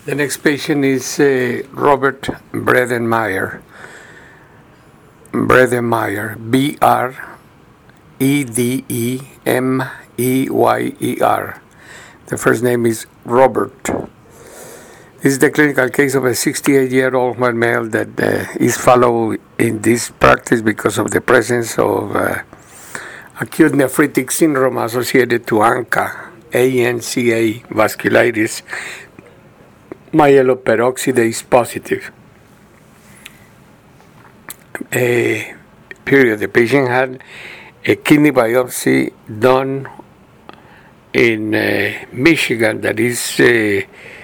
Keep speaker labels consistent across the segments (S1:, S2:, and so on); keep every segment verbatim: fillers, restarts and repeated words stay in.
S1: The next patient is uh, Robert Bredenmeyer. Bredenmeyer, B R E D E M E Y E R. The first name is Robert. This is the clinical case of a sixty-eight-year-old white male that uh, is followed in this practice because of the presence of uh, acute nephritic syndrome associated to ANCA, A N C A vasculitis, myeloperoxidase positive. A period. The patient had a kidney biopsy done in uh, Michigan, that is uh,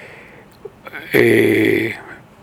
S1: a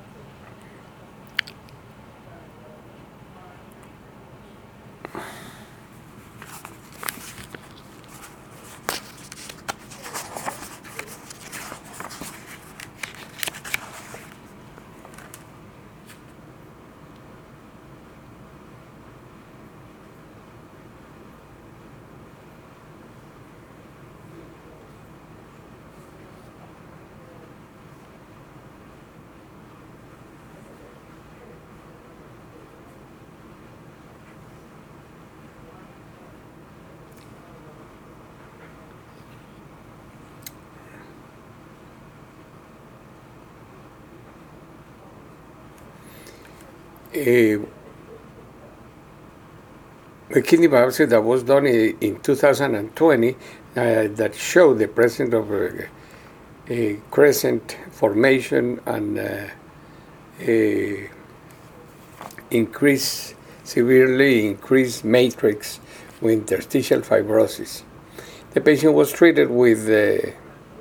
S1: a, a kidney biopsy that was done in two thousand twenty uh, that showed the presence of a, a crescent formation and uh, a increased, severely increased matrix with interstitial fibrosis. The patient was treated with uh,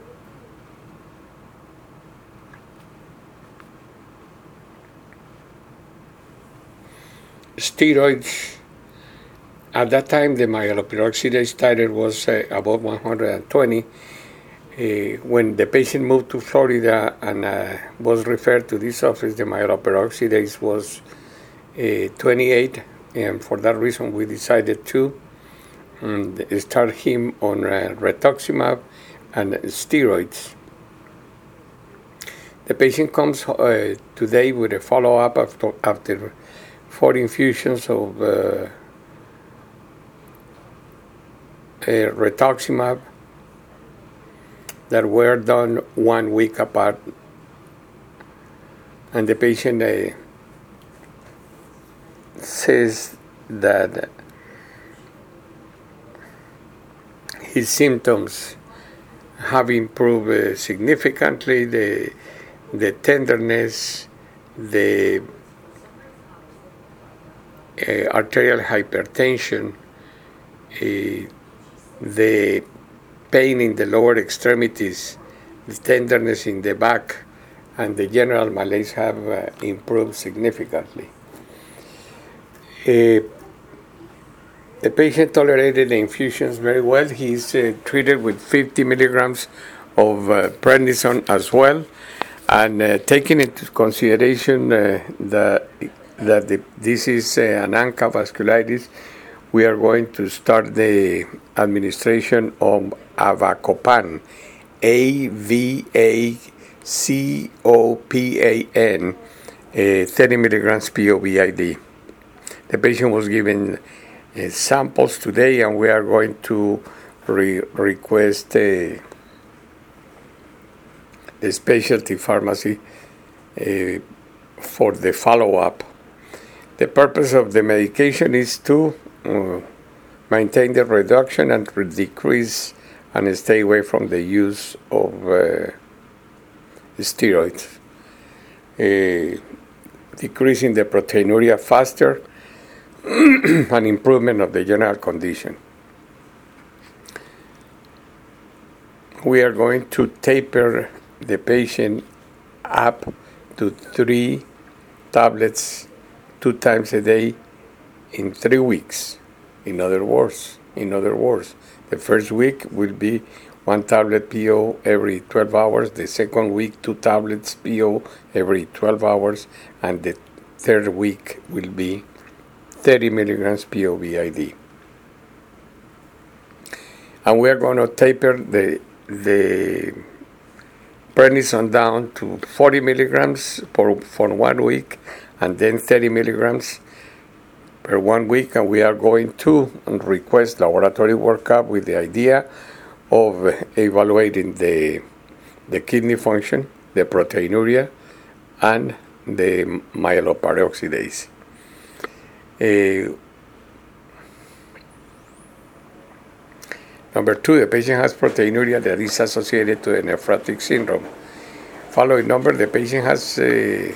S1: steroids. At that time, the myeloperoxidase titer was uh, above one hundred twenty. Uh, when the patient moved to Florida and uh, was referred to this office, the myeloperoxidase was uh, twenty-eight, and for that reason, we decided to um, start him on uh, rituximab and steroids. The patient comes uh, today with a follow-up after, after four infusions of uh, Uh, rituximab that were done one week apart, and the patient uh, says that his symptoms have improved uh, significantly. The the tenderness, the uh, arterial hypertension, uh, the pain in the lower extremities, the tenderness in the back, and the general malaise have uh, improved significantly. Uh, the patient tolerated the infusions very well. He's uh, treated with fifty milligrams of uh, prednisone as well, and uh, taking into consideration uh, the, that the, this is uh, an ANCA vasculitis, we are going to start the administration of Avacopan, A V A C O P A N, uh, thirty milligrams P O B I D. The patient was given uh, samples today, and we are going to re- request uh, the specialty pharmacy uh, for the follow-up. The purpose of the medication is to uh, maintain the reduction and decrease and stay away from the use of uh, steroids, uh, decreasing the proteinuria faster, and improvement of the general condition. We are going to taper the patient up to three tablets two times a day in three weeks. In other words, in other words, the first week will be one tablet P O every twelve hours. The second week, two tablets P O every twelve hours, and the third week will be thirty milligrams P O B I D. And we are going to taper the the prednisone down to forty milligrams for, for one week, and then thirty milligrams per one week. And we are going to request laboratory workup with the idea of evaluating the, the kidney function, the proteinuria, and the myeloperoxidase. Uh, Number two, the patient has proteinuria that is associated to the nephrotic syndrome. Following number, the patient has uh,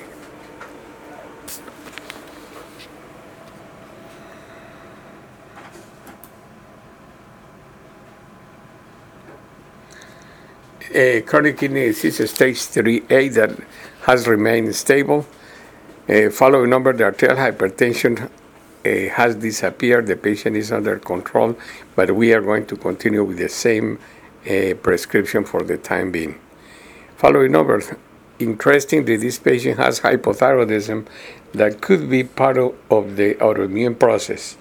S1: a chronic kidney disease stage three A that has remained stable. Uh, following number, the arterial hypertension Uh, has disappeared. The patient is under control, but we are going to continue with the same uh, prescription for the time being. Following over, interestingly, this patient has hypothyroidism that could be part of, of the autoimmune process.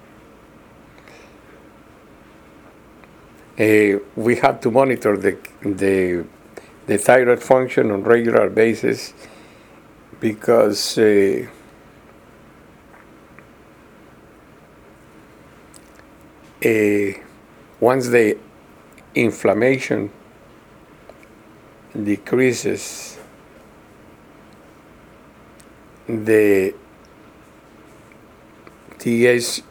S1: Uh, we have to monitor the, the, the thyroid function on a regular basis because uh, Uh, once the inflammation decreases, the T H,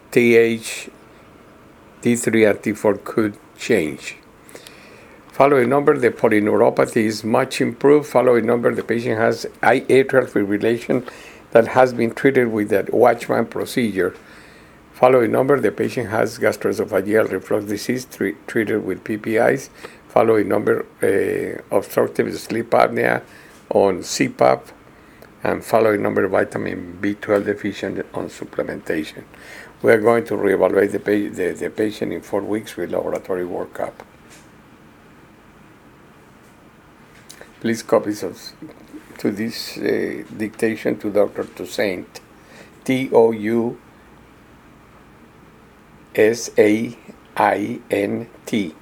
S1: T three and T four could change. Following number, the polyneuropathy is much improved. Following number, the patient has atrial fibrillation that has been treated with that Watchman procedure. Following number, the patient has gastroesophageal reflux disease tre- treated with P P Is. Following number, uh, obstructive sleep apnea on C PAP. And following number, vitamin B twelve deficient on supplementation. We are going to reevaluate the, pa- the, the patient in four weeks with laboratory workup. Please copies of, to this uh, dictation to Doctor Toussaint, T O U S A I N T.